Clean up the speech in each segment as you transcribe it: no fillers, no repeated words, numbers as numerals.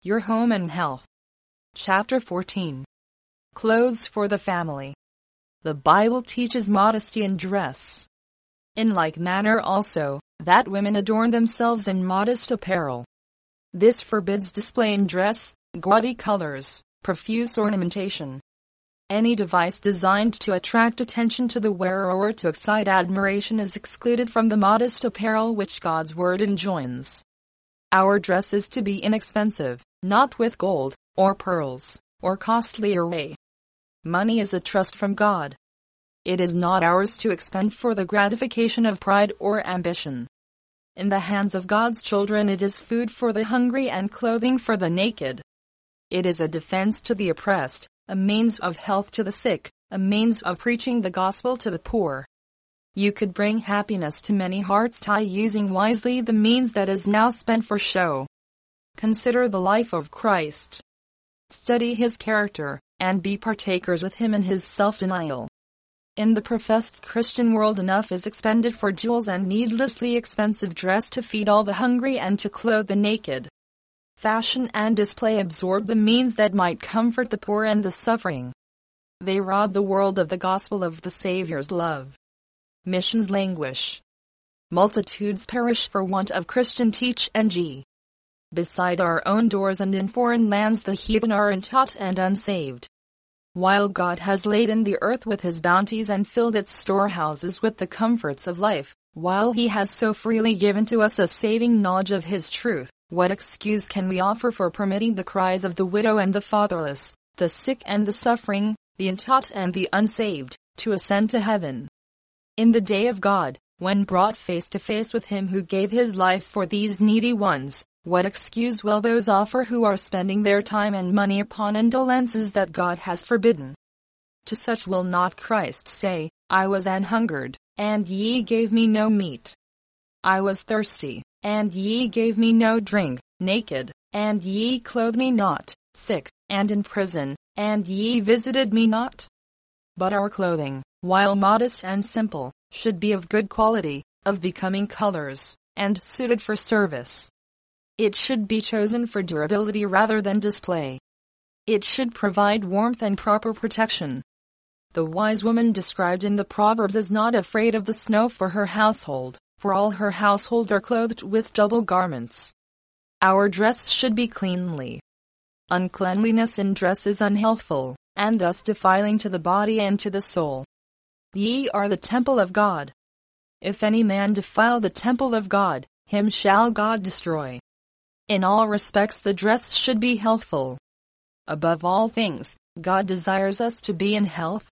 Your Home and Health. Chapter 14. Clothes for the Family. The Bible teaches modesty in dress. In like manner also, that women adorn themselves in modest apparel. This forbids display in dress, gaudy colors, profuse ornamentation. Any device designed to attract attention to the wearer or to excite admiration is excluded from the modest apparel which God's word enjoins. Our dress is to be inexpensive, not with gold, or pearls, or costly array. Money is a trust from God. It is not ours to expend for the gratification of pride or ambition. In the hands of God's children it is food for the hungry and clothing for the naked. It is a defense to the oppressed, a means of health to the sick, a means of preaching the gospel to the poor. You could bring happiness to many hearts by using wisely the means that is now spent for show. Consider the life of Christ. Study his character, and be partakers with him in his self-denial. In the professed Christian world enough is expended for jewels and needlessly expensive dress to feed all the hungry and to clothe the naked. Fashion and display absorb the means that might comfort the poor and the suffering. They rob the world of the gospel of the Savior's love. Missions languish. Multitudes perish for want of Christian teaching. Beside our own doors and in foreign lands the heathen are untaught and unsaved. While God has laden the earth with his bounties and filled its storehouses with the comforts of life, while he has so freely given to us a saving knowledge of his truth, what excuse can we offer for permitting the cries of the widow and the fatherless, the sick and the suffering, the untaught and the unsaved, to ascend to heaven? In the day of God, when brought face to face with him who gave his life for these needy ones, what excuse will those offer who are spending their time and money upon indolences that God has forbidden? To such will not Christ say, I was an hungered, and ye gave me no meat. I was thirsty, and ye gave me no drink, naked, and ye clothed me not, sick, and in prison, and ye visited me not? But our clothing, while modest and simple, should be of good quality, of becoming colors, and suited for service. It should be chosen for durability rather than display. It should provide warmth and proper protection. The wise woman described in the Proverbs is not afraid of the snow for her household, for all her household are clothed with double garments. Our dress should be cleanly. Uncleanliness in dress is unhealthful, and thus defiling to the body and to the soul. Ye are the temple of God. If any man defile the temple of God, him shall God destroy. In all respects the dress should be healthful. Above all things, God desires us to be in health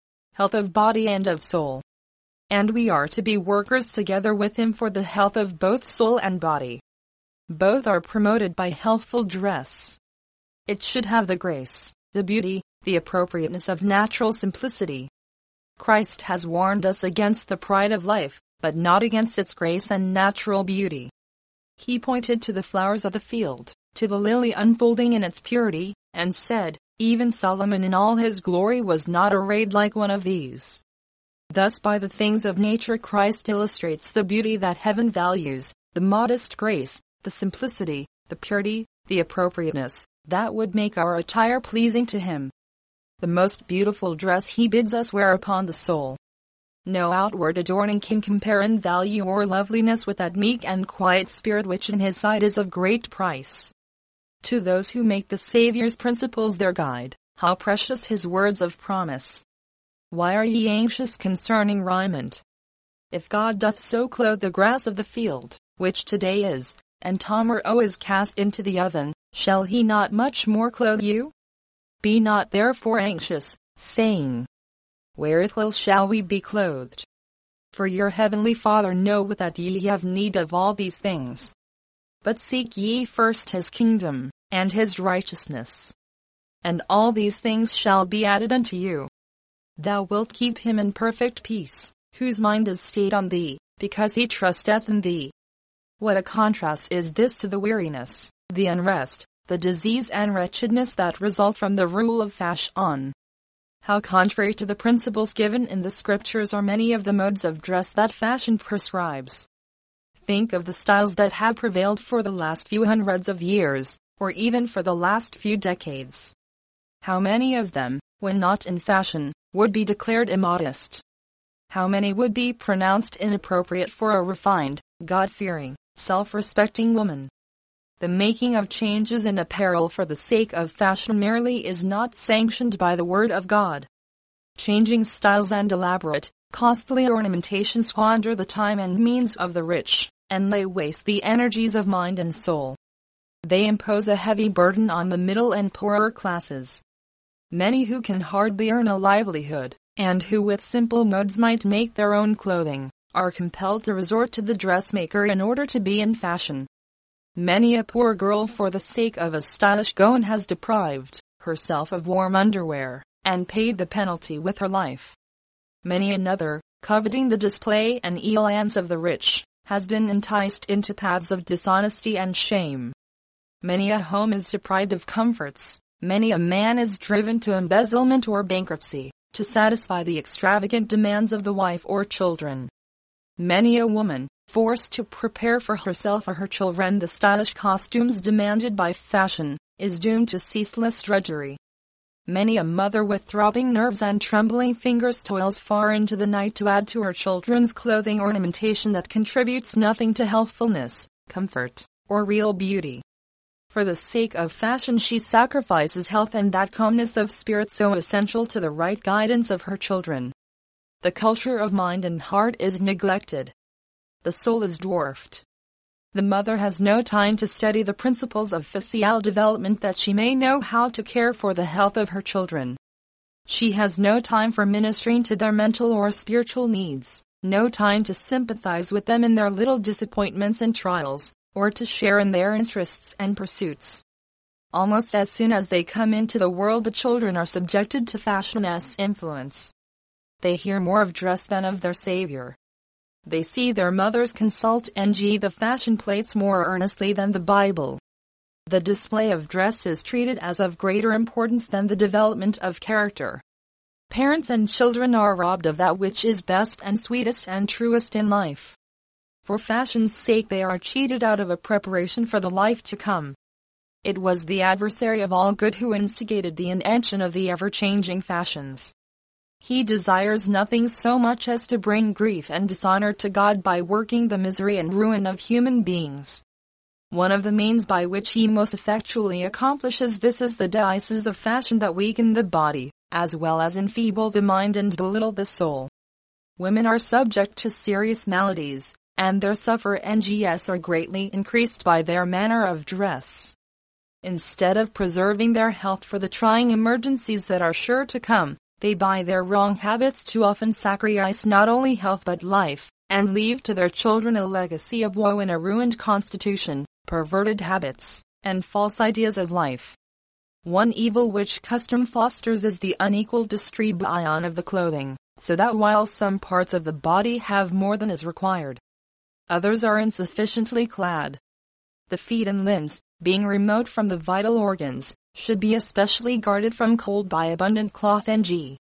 of body and of soul. And we are to be workers together with him for the health of both soul and body. Both are promoted by healthful dress. It should have the grace, the beauty, the appropriateness of natural simplicity. Christ has warned us against the pride of life, but not against its grace and natural beauty. He pointed to the flowers of the field, to the lily unfolding in its purity, and said, even Solomon in all his glory was not arrayed like one of these. Thus by the things of nature Christ illustrates the beauty that heaven values, the modest grace, the simplicity, the purity, the appropriateness, that would make our attire pleasing to him. The most beautiful dress he bids us wear upon the soul. No outward adorning can compare in value or loveliness with that meek and quiet spirit which in his sight is of great price. To those who make the Saviour's principles their guide, how precious his words of promise. Why are ye anxious concerning raiment? If God doth so clothe the grass of the field, which today is, and tomorrow is cast into the oven, shall he not much more clothe you? Be not therefore anxious, saying, wherewithal shall we be clothed? For your heavenly Father knoweth that ye have need of all these things. But seek ye first his kingdom, and his righteousness. And all these things shall be added unto you. Thou wilt keep him in perfect peace, whose mind is stayed on thee, because he trusteth in thee. What a contrast is this to the weariness, the unrest, the disease and wretchedness that result from the rule of fashion. How contrary to the principles given in the Scriptures are many of the modes of dress that fashion prescribes. Think of the styles that have prevailed for the last few hundreds of years, or even for the last few decades. How many of them, when not in fashion, would be declared immodest? How many would be pronounced inappropriate for a refined, God-fearing, self-respecting woman? The making of changes in apparel for the sake of fashion merely is not sanctioned by the Word of God. Changing styles and elaborate, costly ornamentation squander the time and means of the rich, and lay waste the energies of mind and soul. They impose a heavy burden on the middle and poorer classes. Many who can hardly earn a livelihood, and who with simple modes might make their own clothing, are compelled to resort to the dressmaker in order to be in fashion. Many a poor girl for the sake of a stylish gown has deprived herself of warm underwear, and paid the penalty with her life. Many another, coveting the display and elegance of the rich, has been enticed into paths of dishonesty and shame. Many a home is deprived of comforts, many a man is driven to embezzlement or bankruptcy, to satisfy the extravagant demands of the wife or children. Many a woman, forced to prepare for herself or her children the stylish costumes demanded by fashion, is doomed to ceaseless drudgery. Many a mother with throbbing nerves and trembling fingers toils far into the night to add to her children's clothing ornamentation that contributes nothing to healthfulness, comfort, or real beauty. For the sake of fashion she sacrifices health and that calmness of spirit so essential to the right guidance of her children. The culture of mind and heart is neglected. The soul is dwarfed. The mother has no time to study the principles of physical development that she may know how to care for the health of her children. She has no time for ministering to their mental or spiritual needs, no time to sympathize with them in their little disappointments and trials, or to share in their interests and pursuits. Almost as soon as they come into the world, the children are subjected to fashion's influence. They hear more of dress than of their Savior. They see their mothers consult the fashion plates more earnestly than the Bible. The display of dress is treated as of greater importance than the development of character. Parents and children are robbed of that which is best and sweetest and truest in life. For fashion's sake they are cheated out of a preparation for the life to come. It was the adversary of all good who instigated the invention of the ever-changing fashions. He desires nothing so much as to bring grief and dishonor to God by working the misery and ruin of human beings. One of the means by which he most effectually accomplishes this is the devices of fashion that weaken the body, as well as enfeeble the mind and belittle the soul. Women are subject to serious maladies, and their sufferings are greatly increased by their manner of dress. Instead of preserving their health for the trying emergencies that are sure to come, they by their wrong habits too often sacrifice not only health but life, and leave to their children a legacy of woe in a ruined constitution, perverted habits, and false ideas of life. One evil which custom fosters is the unequal distribution of the clothing, so that while some parts of the body have more than is required, others are insufficiently clad. The feet and limbs, being remote from the vital organs, should be especially guarded from cold by abundant cloth It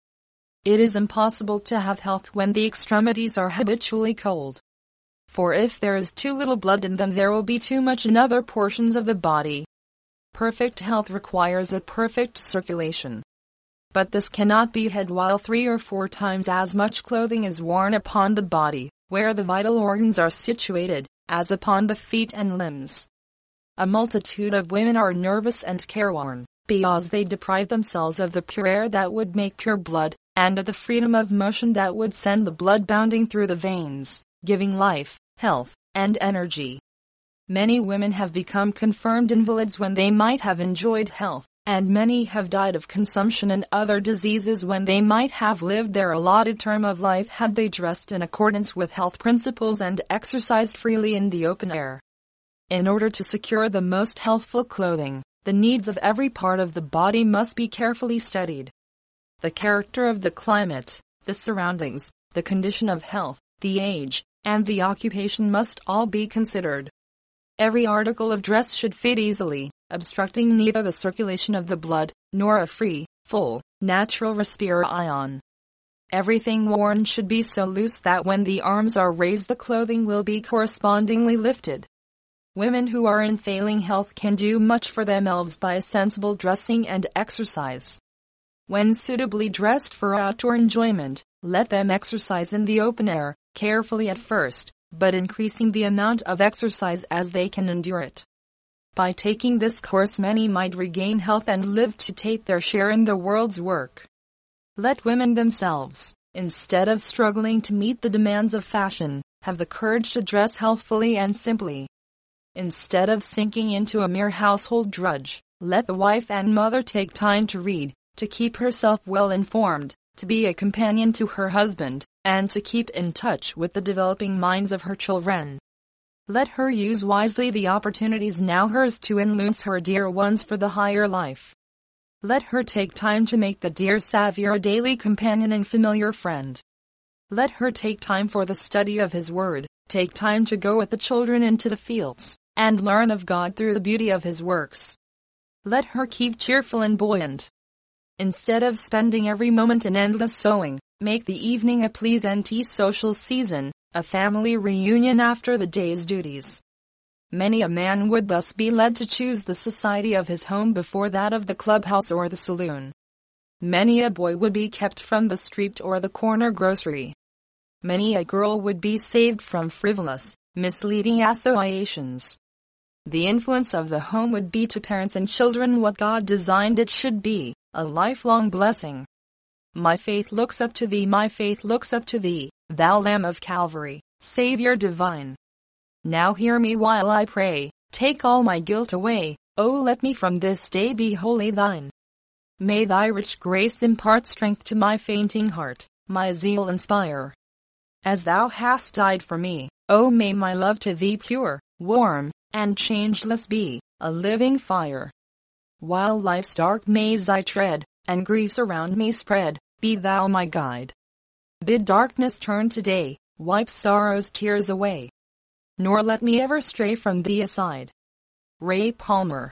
is impossible to have health when the extremities are habitually cold. For if there is too little blood in them, there will be too much in other portions of the body. Perfect health requires a perfect circulation. But this cannot be had while 3 or 4 times as much clothing is worn upon the body, where the vital organs are situated, as upon the feet and limbs. A multitude of women are nervous and careworn, because they deprive themselves of the pure air that would make pure blood, and of the freedom of motion that would send the blood bounding through the veins, giving life, health, and energy. Many women have become confirmed invalids when they might have enjoyed health, and many have died of consumption and other diseases when they might have lived their allotted term of life had they dressed in accordance with health principles and exercised freely in the open air. In order to secure the most healthful clothing, the needs of every part of the body must be carefully studied. The character of the climate, the surroundings, the condition of health, the age, and the occupation must all be considered. Every article of dress should fit easily, obstructing neither the circulation of the blood, nor a free, full, natural respiration. Everything worn should be so loose that when the arms are raised the clothing will be correspondingly lifted. Women who are in failing health can do much for themselves by sensible dressing and exercise. When suitably dressed for outdoor enjoyment, let them exercise in the open air, carefully at first, but increasing the amount of exercise as they can endure it. By taking this course, many might regain health and live to take their share in the world's work. Let women themselves, instead of struggling to meet the demands of fashion, have the courage to dress healthfully and simply. Instead of sinking into a mere household drudge, let the wife and mother take time to read, to keep herself well informed, to be a companion to her husband, and to keep in touch with the developing minds of her children. Let her use wisely the opportunities now hers to influence her dear ones for the higher life. Let her take time to make the dear Savior a daily companion and familiar friend. Let her take time for the study of His Word, take time to go with the children into the fields, and learn of God through the beauty of His works. Let her keep cheerful and buoyant. Instead of spending every moment in endless sewing, make the evening a pleasant social season, a family reunion after the day's duties. Many a man would thus be led to choose the society of his home before that of the clubhouse or the saloon. Many a boy would be kept from the street or the corner grocery. Many a girl would be saved from frivolous, misleading associations. The influence of the home would be to parents and children what God designed it should be, a lifelong blessing. My faith looks up to Thee, my faith looks up to Thee, Thou Lamb of Calvary, Savior divine. Now hear me while I pray, take all my guilt away, oh let me from this day be wholly Thine. May Thy rich grace impart strength to my fainting heart, my zeal inspire. As Thou hast died for me, oh may my love to Thee pure, warm, and changeless be, a living fire. While life's dark maze I tread, and griefs around me spread, be Thou my guide. Bid darkness turn to day, wipe sorrow's tears away. Nor let me ever stray from Thee aside. Ray Palmer.